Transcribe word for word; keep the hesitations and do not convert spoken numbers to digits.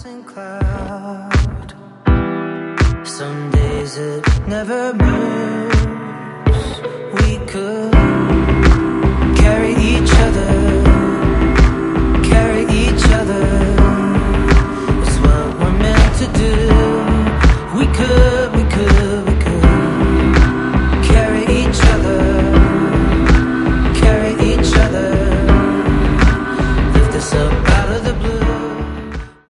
passing cloud. Some days it never moves. We could